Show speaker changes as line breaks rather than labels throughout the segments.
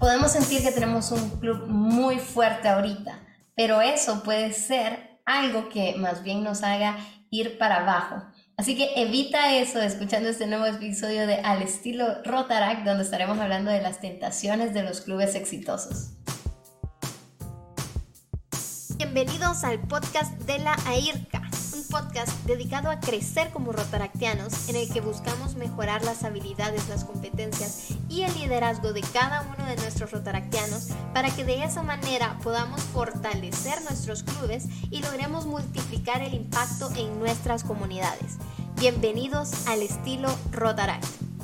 podemos sentir que tenemos un club muy fuerte ahorita, pero eso puede ser algo que más bien nos haga ir para abajo. Así que evita eso escuchando este nuevo episodio de Al estilo Rotaract, donde estaremos hablando de las tentaciones de los clubes exitosos.
Bienvenidos al podcast de la AIRCA, un podcast dedicado a crecer como rotaractianos, en el que buscamos mejorar las habilidades, las competencias y el liderazgo de cada uno de nuestros rotaractianos para que de esa manera podamos fortalecer nuestros clubes y logremos multiplicar el impacto en nuestras comunidades. Bienvenidos al estilo Rotaract.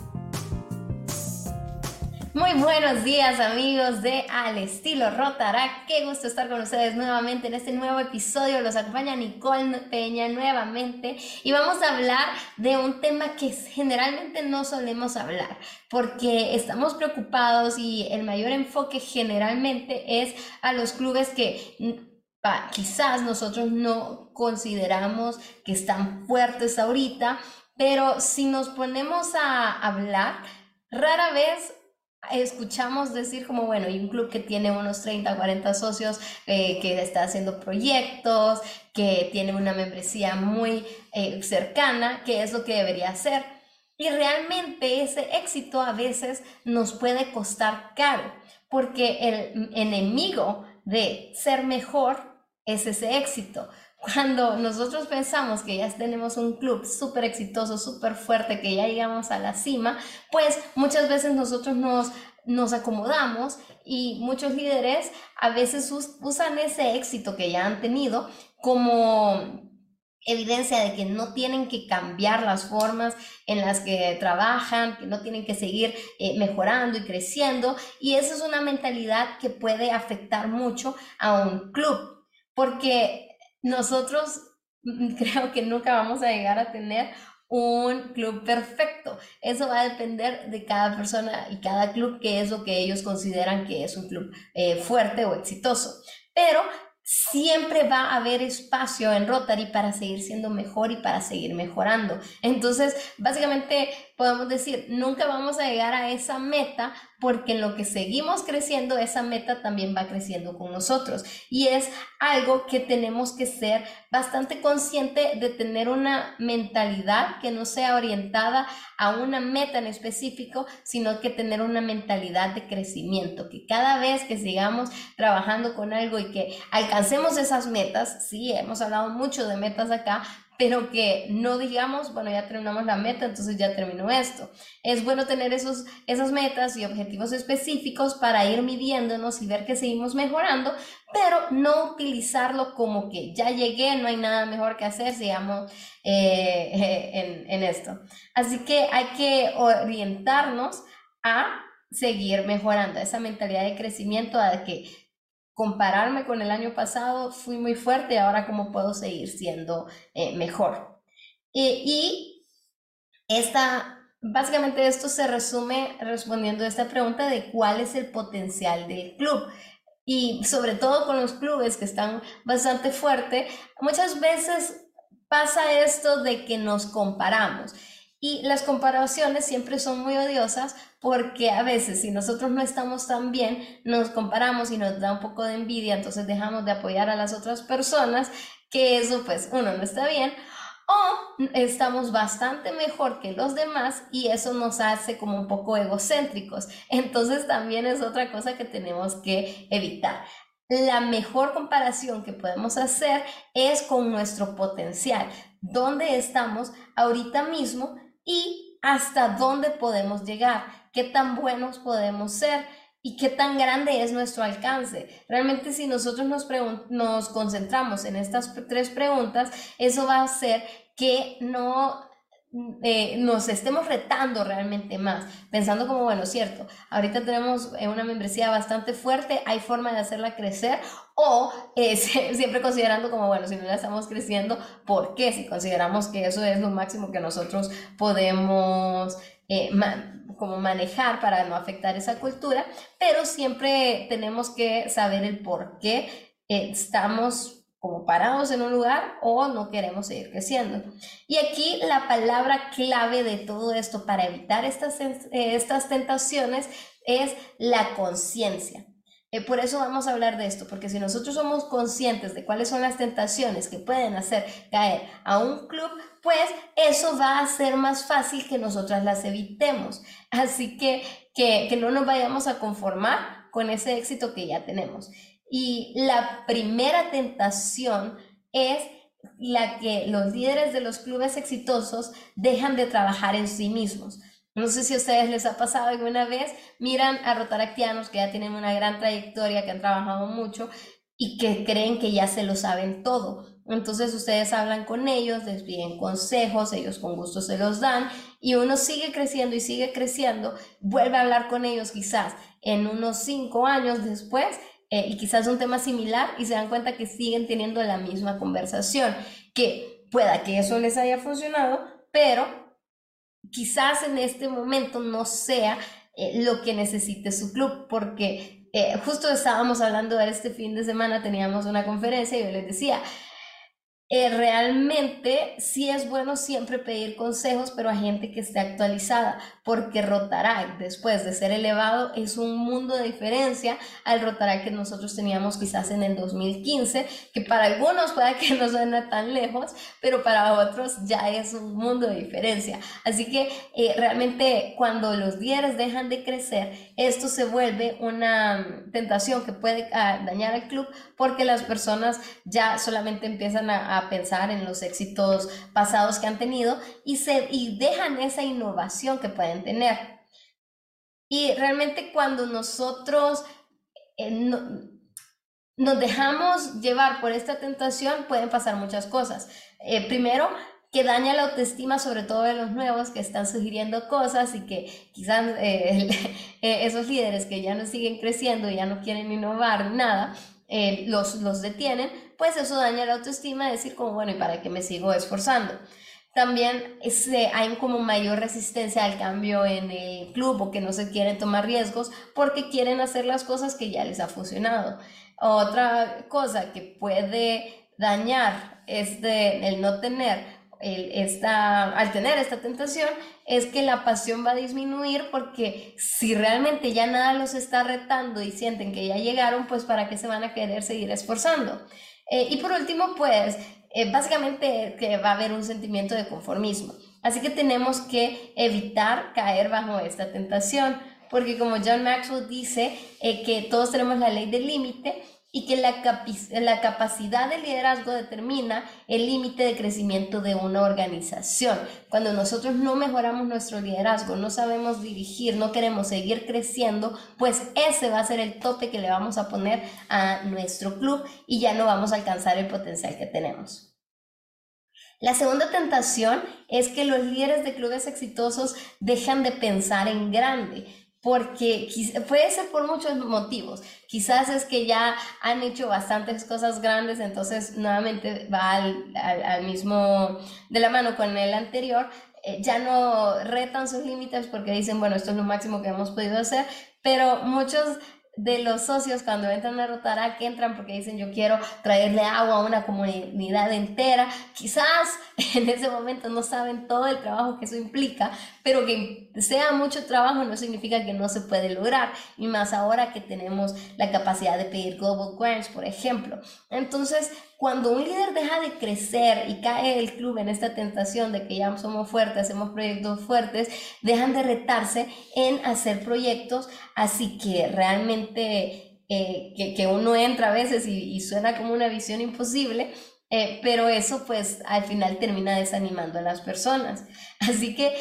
Muy buenos días, amigos de Al estilo Rotaract. Qué gusto estar con ustedes nuevamente en este nuevo episodio. Los acompaña Nicole Peña nuevamente y vamos a hablar de un tema que generalmente no solemos hablar porque estamos preocupados y el mayor enfoque generalmente es a los clubes que quizás nosotros no consideramos que están fuertes ahorita, pero si nos ponemos a hablar, rara vez escuchamos decir como, bueno, hay un club que tiene unos 30, 40 socios, que está haciendo proyectos, que tiene una membresía muy cercana, que es lo que debería hacer. Y realmente ese éxito a veces nos puede costar caro, porque el enemigo de ser mejor es ese éxito. Cuando nosotros pensamos que ya tenemos un club súper exitoso, súper fuerte, que ya llegamos a la cima, pues muchas veces nosotros nos acomodamos y muchos líderes a veces usan ese éxito que ya han tenido como evidencia de que no tienen que cambiar las formas en las que trabajan, que no tienen que seguir mejorando y creciendo, y esa es una mentalidad que puede afectar mucho a un club, porque nosotros creo que nunca vamos a llegar a tener un club perfecto. Eso va a depender de cada persona y cada club, qué es lo que ellos consideran que es un club fuerte o exitoso. Pero siempre va a haber espacio en Rotary para seguir siendo mejor y para seguir mejorando. Entonces, básicamente podemos decir, nunca vamos a llegar a esa meta, porque en lo que seguimos creciendo, esa meta también va creciendo con nosotros. Y es algo que tenemos que ser bastante consciente de, tener una mentalidad que no sea orientada a una meta en específico, sino que tener una mentalidad de crecimiento, que cada vez que sigamos trabajando con algo y que alcancemos esas metas, sí, hemos hablado mucho de metas acá, pero que no digamos, bueno, ya terminamos la meta, entonces ya terminó esto. Es bueno tener esas metas y objetivos específicos para ir midiéndonos y ver que seguimos mejorando, pero no utilizarlo como que ya llegué, no hay nada mejor que hacer, sigamos en esto. Así que hay que orientarnos a seguir mejorando, esa mentalidad de crecimiento, a que compararme con el año pasado, fui muy fuerte, ahora cómo puedo seguir siendo mejor. Y básicamente esto se resume respondiendo a esta pregunta de cuál es el potencial del club. Y sobre todo con los clubes que están bastante fuertes, muchas veces pasa esto de que nos comparamos. Y las comparaciones siempre son muy odiosas, porque a veces si nosotros no estamos tan bien, nos comparamos y nos da un poco de envidia, entonces dejamos de apoyar a las otras personas, que eso pues uno no está bien, o estamos bastante mejor que los demás y eso nos hace como un poco egocéntricos. Entonces también es otra cosa que tenemos que evitar. La mejor comparación que podemos hacer es con nuestro potencial, dónde estamos ahorita mismo y hasta dónde podemos llegar, qué tan buenos podemos ser y qué tan grande es nuestro alcance. Realmente, si nosotros nos concentramos en estas 3 preguntas, eso va a hacer que no nos estemos retando realmente más, pensando como, bueno, cierto, ahorita tenemos una membresía bastante fuerte, hay forma de hacerla crecer, o siempre considerando como, bueno, si no la estamos creciendo, ¿por qué? Si consideramos que eso es lo máximo que nosotros podemos como manejar para no afectar esa cultura, pero siempre tenemos que saber el por qué estamos como parados en un lugar o no queremos seguir creciendo. Y aquí la palabra clave de todo esto para evitar estas tentaciones es la conciencia. Por eso vamos a hablar de esto, porque si nosotros somos conscientes de cuáles son las tentaciones que pueden hacer caer a un club, pues eso va a ser más fácil que nosotras las evitemos. Así que no nos vayamos a conformar con ese éxito que ya tenemos. Y la primera tentación es la que los líderes de los clubes exitosos dejan de trabajar en sí mismos. No sé si a ustedes les ha pasado alguna vez, miran a rotaractianos que ya tienen una gran trayectoria, que han trabajado mucho y que creen que ya se lo saben todo. Entonces ustedes hablan con ellos, les piden consejos, ellos con gusto se los dan y uno sigue creciendo y sigue creciendo, vuelve a hablar con ellos quizás en unos 5 años después y quizás un tema similar y se dan cuenta que siguen teniendo la misma conversación, que pueda que eso les haya funcionado, pero quizás en este momento no sea lo que necesite su club, porque justo estábamos hablando de este fin de semana, teníamos una conferencia y yo les decía, realmente sí es bueno siempre pedir consejos, pero a gente que esté actualizada, porque Rotaract, después de ser elevado, es un mundo de diferencia al Rotaract que nosotros teníamos quizás en el 2015, que para algunos pueda que no suene tan lejos, pero para otros ya es un mundo de diferencia. Así que realmente cuando los líderes dejan de crecer, esto se vuelve una tentación que puede dañar al club, porque las personas ya solamente empiezan a pensar en los éxitos pasados que han tenido y dejan esa innovación que pueden tener. Y realmente cuando nosotros nos dejamos llevar por esta tentación, pueden pasar muchas cosas. Primero, que daña la autoestima, sobre todo de los nuevos que están sugiriendo cosas y que quizás esos líderes que ya no siguen creciendo y ya no quieren innovar nada, los detienen, pues eso daña la autoestima, decir como, bueno, ¿y para qué me sigo esforzando? También hay como mayor resistencia al cambio en el club o que no se quieren tomar riesgos porque quieren hacer las cosas que ya les ha funcionado. Otra cosa que puede dañar el no tener al tener esta tentación es que la pasión va a disminuir, porque si realmente ya nada los está retando y sienten que ya llegaron, pues para qué se van a querer seguir esforzando. Y por último, pues básicamente que va a haber un sentimiento de conformismo. Así que tenemos que evitar caer bajo esta tentación, porque como John Maxwell dice, que todos tenemos la ley del límite y que la capacidad de liderazgo determina el límite de crecimiento de una organización. Cuando nosotros no mejoramos nuestro liderazgo, no sabemos dirigir, no queremos seguir creciendo, pues ese va a ser el tope que le vamos a poner a nuestro club y ya no vamos a alcanzar el potencial que tenemos. La segunda tentación es que los líderes de clubes exitosos dejan de pensar en grande, porque puede ser por muchos motivos. Quizás es que ya han hecho bastantes cosas grandes, entonces nuevamente va al mismo, de la mano con el anterior, ya no retan sus límites porque dicen, bueno, esto es lo máximo que hemos podido hacer, pero muchos de los socios cuando entran a Rotaract entran porque dicen, yo quiero traerle agua a una comunidad entera. Quizás en ese momento no saben todo el trabajo que eso implica, pero que sea mucho trabajo no significa que no se puede lograr, y más ahora que tenemos la capacidad de pedir Global Grants, por ejemplo. Entonces, cuando un líder deja de crecer y cae el club en esta tentación de que ya somos fuertes, hacemos proyectos fuertes, dejan de retarse en hacer proyectos, así que realmente que uno entra a veces y suena como una visión imposible, pero eso pues al final termina desanimando a las personas. Así que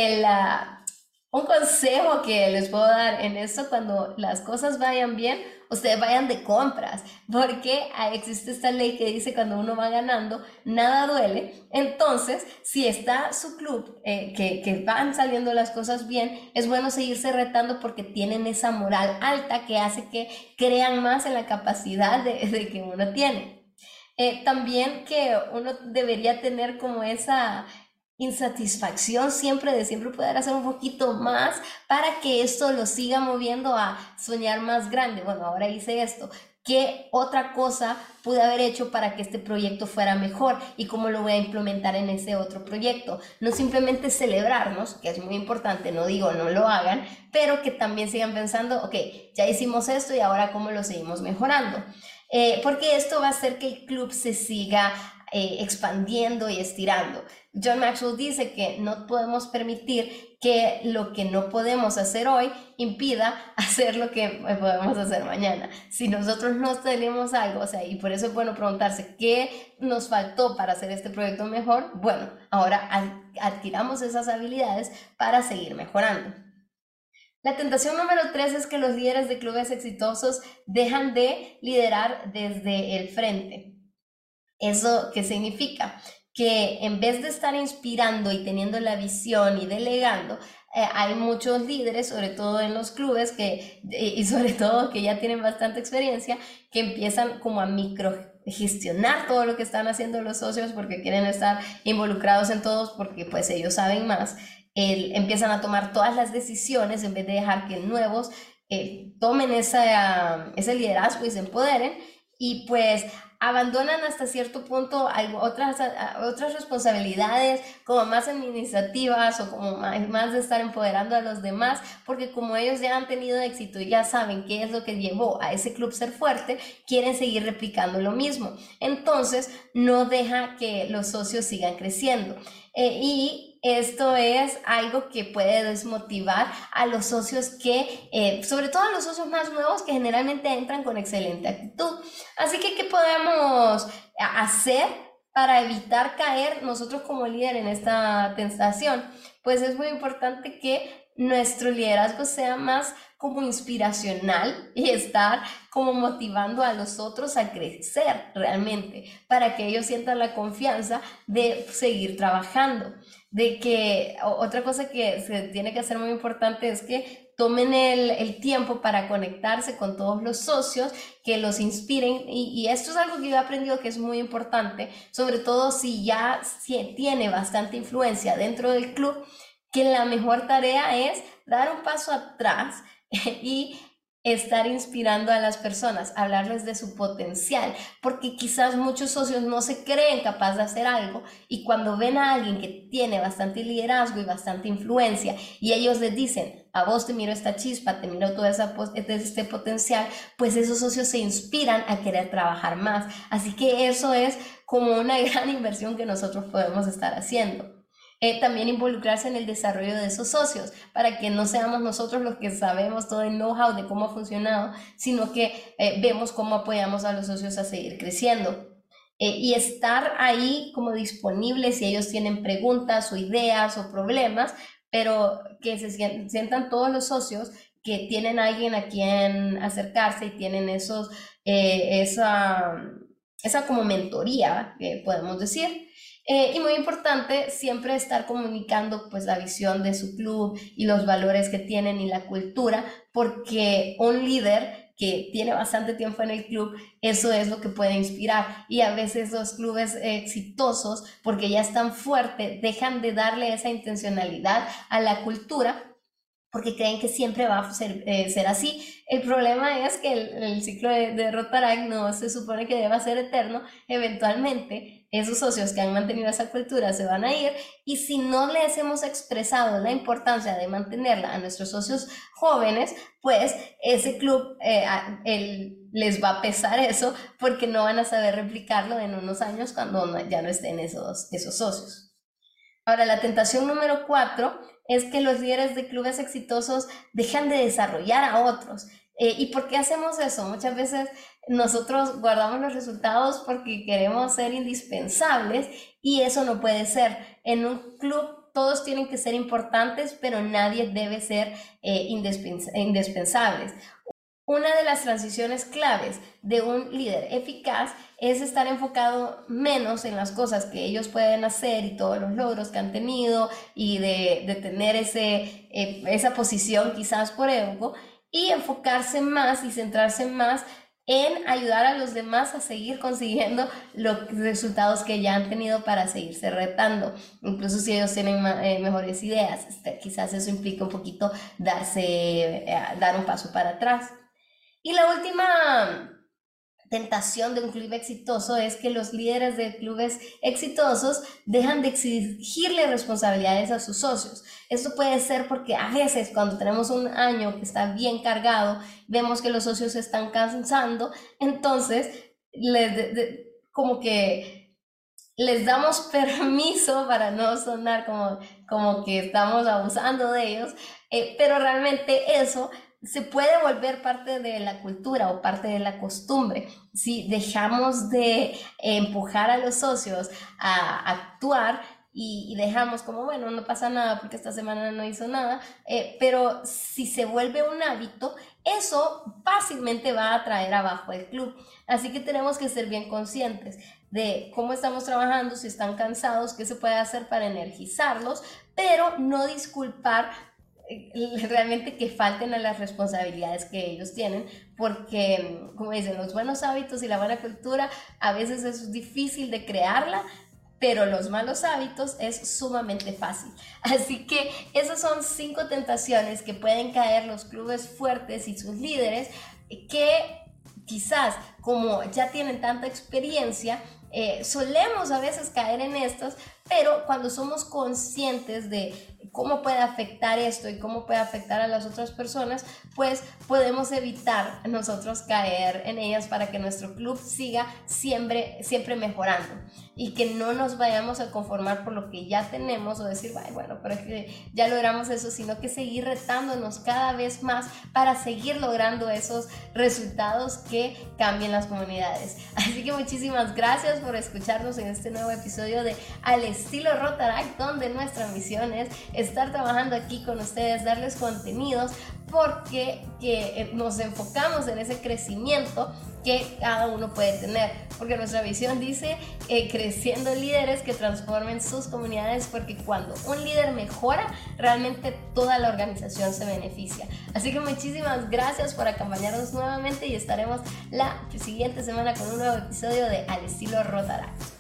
un consejo que les puedo dar en esto: cuando las cosas vayan bien, ustedes vayan de compras, porque existe esta ley que dice cuando uno va ganando, nada duele. Entonces, si está su club, que van saliendo las cosas bien, es bueno seguirse retando porque tienen esa moral alta que hace que crean más en la capacidad de que uno tiene. También que uno debería tener como esa insatisfacción siempre de siempre poder hacer un poquito más para que esto lo siga moviendo a soñar más grande. Bueno, ahora hice esto, qué otra cosa pude haber hecho para que este proyecto fuera mejor y cómo lo voy a implementar en ese otro proyecto. No simplemente celebrarnos, que es muy importante, no digo no lo hagan, pero que también sigan pensando, ok, ya hicimos esto y ahora cómo lo seguimos mejorando. Porque esto va a hacer que el club se siga expandiendo y estirando. John Maxwell dice que no podemos permitir que lo que no podemos hacer hoy impida hacer lo que podemos hacer mañana. Si nosotros no tenemos algo, o sea, y por eso es bueno preguntarse qué nos faltó para hacer este proyecto mejor, bueno, ahora adquiramos esas habilidades para seguir mejorando. La tentación número 3 es que los líderes de clubes exitosos dejan de liderar desde el frente. ¿Eso qué significa? Que en vez de estar inspirando y teniendo la visión y delegando, hay muchos líderes, sobre todo en los clubes, y sobre todo que ya tienen bastante experiencia, que empiezan como a microgestionar todo lo que están haciendo los socios porque quieren estar involucrados en todos porque pues ellos saben más. Empiezan a tomar todas las decisiones en vez de dejar que nuevos tomen ese liderazgo y se empoderen, y pues abandonan hasta cierto punto otras responsabilidades como más administrativas o como más de estar empoderando a los demás, porque como ellos ya han tenido éxito y ya saben qué es lo que llevó a ese club ser fuerte, quieren seguir replicando lo mismo. Entonces no deja que los socios sigan creciendo. Y esto es algo que puede desmotivar a los socios sobre todo a los socios más nuevos, que generalmente entran con excelente actitud. Así que, ¿qué podemos hacer para evitar caer nosotros como líder en esta tentación? Pues es muy importante que nuestro liderazgo sea más como inspiracional y estar como motivando a los otros a crecer realmente, para que ellos sientan la confianza de seguir trabajando. De que otra cosa que se tiene que hacer muy importante es que tomen el tiempo para conectarse con todos los socios, que los inspiren, y esto es algo que yo he aprendido que es muy importante, sobre todo si tiene bastante influencia dentro del club, que la mejor tarea es dar un paso atrás y estar inspirando a las personas, hablarles de su potencial, porque quizás muchos socios no se creen capaces de hacer algo, y cuando ven a alguien que tiene bastante liderazgo y bastante influencia y ellos les dicen, a vos te miro esta chispa, te miro todo este potencial, pues esos socios se inspiran a querer trabajar más. Así que eso es como una gran inversión que nosotros podemos estar haciendo. También involucrarse en el desarrollo de esos socios, para que no seamos nosotros los que sabemos todo el know-how de cómo ha funcionado, sino que vemos cómo apoyamos a los socios a seguir creciendo. Y estar ahí como disponibles si ellos tienen preguntas o ideas o problemas, pero que se sientan todos los socios que tienen a alguien a quien acercarse y tienen esa como mentoría, que podemos decir. Y muy importante siempre estar comunicando pues la visión de su club y los valores que tienen y la cultura, porque un líder que tiene bastante tiempo en el club, eso es lo que puede inspirar. Y a veces los clubes exitosos, porque ya están fuertes, dejan de darle esa intencionalidad a la cultura porque creen que siempre va a ser así. El problema es que el ciclo de Rotaract no se supone que deba ser eterno. Eventualmente esos socios que han mantenido esa cultura se van a ir, y si no les hemos expresado la importancia de mantenerla a nuestros socios jóvenes, pues ese club les va a pesar eso, porque no van a saber replicarlo en unos años cuando ya no estén esos socios. Ahora, la tentación número 4 es que los líderes de clubes exitosos dejan de desarrollar a otros. ¿Y por qué hacemos eso? Muchas veces nosotros guardamos los resultados porque queremos ser indispensables, y eso no puede ser. En un club todos tienen que ser importantes, pero nadie debe ser indispensables. Una de las transiciones claves de un líder eficaz es estar enfocado menos en las cosas que ellos pueden hacer y todos los logros que han tenido, y de tener esa posición quizás por ego, y enfocarse más y centrarse más en ayudar a los demás a seguir consiguiendo los resultados que ya han tenido para seguirse retando. Incluso si ellos tienen mejores ideas, quizás eso implica un poquito dar un paso para atrás. Y la última tentación de un club exitoso es que los líderes de clubes exitosos dejan de exigirle responsabilidades a sus socios. Esto puede ser porque a veces cuando tenemos un año que está bien cargado, vemos que los socios se están cansando, entonces como que les damos permiso para no sonar como que estamos abusando de ellos, pero realmente eso se puede volver parte de la cultura o parte de la costumbre. Si dejamos de empujar a los socios a actuar y dejamos como, bueno, no pasa nada porque esta semana no hizo nada, pero si se vuelve un hábito, eso fácilmente va a traer abajo el club. Así que tenemos que ser bien conscientes de cómo estamos trabajando, si están cansados, qué se puede hacer para energizarlos, pero no disculpar realmente que falten a las responsabilidades que ellos tienen, porque como dicen, los buenos hábitos y la buena cultura a veces es difícil de crearla, pero los malos hábitos es sumamente fácil. Así que esas son 5 tentaciones que pueden caer los clubes fuertes y sus líderes, que quizás como ya tienen tanta experiencia, solemos a veces caer en estas, pero cuando somos conscientes de cómo puede afectar esto y cómo puede afectar a las otras personas, pues podemos evitar nosotros caer en ellas para que nuestro club siga siempre mejorando y que no nos vayamos a conformar por lo que ya tenemos o decir, bueno, pero es que ya logramos eso, sino que seguir retándonos cada vez más para seguir logrando esos resultados que cambien las comunidades. Así que muchísimas gracias por escucharnos en este nuevo episodio de Al Estilo Rotaract, donde nuestra misión es estar trabajando aquí con ustedes, darles contenidos, porque nos enfocamos en ese crecimiento que cada uno puede tener, porque nuestra visión dice creciendo líderes que transformen sus comunidades, porque cuando un líder mejora, realmente toda la organización se beneficia. Así que muchísimas gracias por acompañarnos nuevamente y estaremos la siguiente semana con un nuevo episodio de Al Estilo Rotaract.